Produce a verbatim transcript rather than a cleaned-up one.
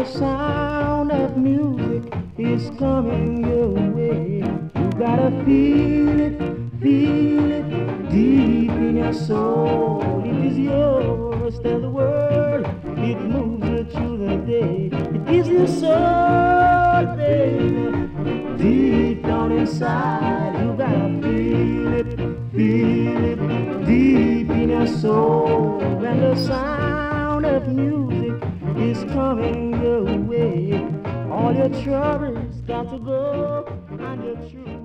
sound of music is coming your way. You gotta feel it, feel it deep in your soul. It is yours, tell the world. It moves you through the day. It is your soul, baby, deep down inside. You gotta feel it, feel it deep in your soul. And the sound of music is coming your way. All your troubles got to go, and your truth